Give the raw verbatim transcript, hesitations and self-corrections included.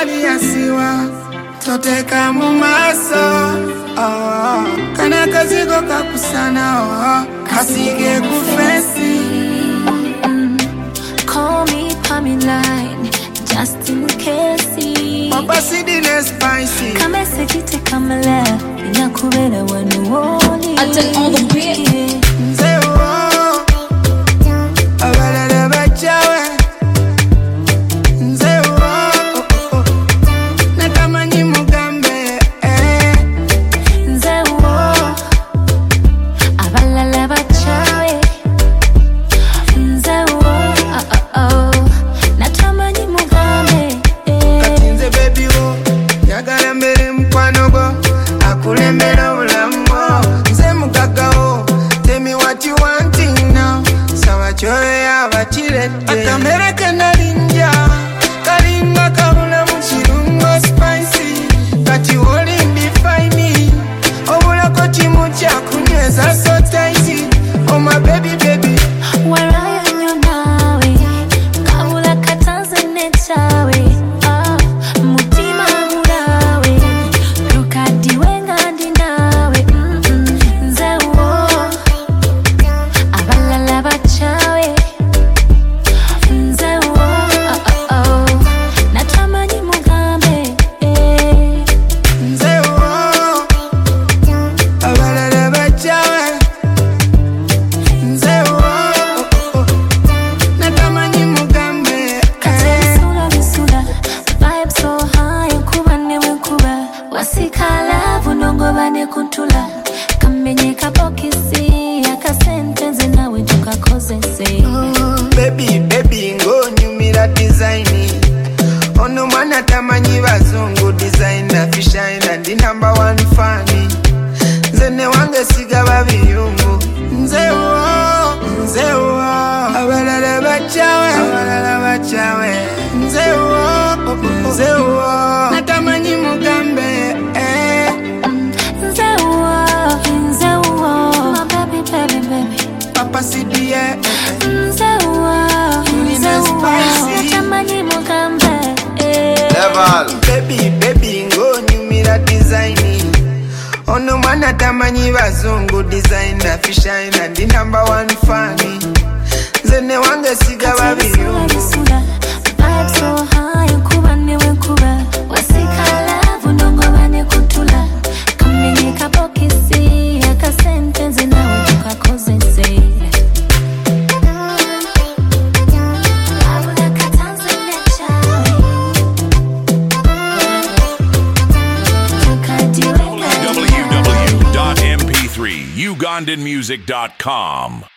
mali asiwa toteka mu maso oh. Kana kazigo kakusana oh. Kasige kufesi call me coming line just in case Papa sidine spicy kama sekite kama la inakubera wanu woli I take all the beat Nze wo abalala bachawe Nze wo natamanyi mugambe eh. Nze wo abalala bachawe Nze wo oh oh oh natamanyi mugambe eh. Kati nze baby wo yagala mbere mkwano go akulembera obulamu nze mugaga wo tell me what you wanting now sawa choyo yabakirette akamere kenalinja kalinga kabula mu kirungo spicy kati wolimbi fine obulako kimu kyakunyweza so tasty oh my baby baby Warayo nyo nawe kabula katanze nechawe ah mutima murawe rukadi wenga ndi nawe mm -mm. Nze wo abalala bachawe Nze wo oh oh oh natamanyi mugambe eh. nze wo abalala bachawe nze wo natamanyi mugambe Sula bisula vibe so high kuba newe kuba wasikala vunongo bane kuntula kamenye kapokisi akasentenze nawe tukakozese baby baby ngo nyumira design ono mwana tamanyi bazungu designer fishine ndi number one fan nzene wange siga babiyungu nze wo nze wo abalala bachawe abalala bachawe nze wo nze wo natamanyi mugambe eh. Nze wo nze wo my baby baby baby Papa sidie Nze wo nze wo natamanyi mugambe eh. Level. baby baby ngo nyumira design ono mwana tamanyi bazungu designer fishine ndi number one fan nzene wange siga babiyungu Sula vibe so high kuba newe kuba wasikala vunongo bane kutula kamenye kapokisi akasentenze nawe tukakozese abula katanze nechawe tukadiwenga w w w dot m p three ugandan music dot com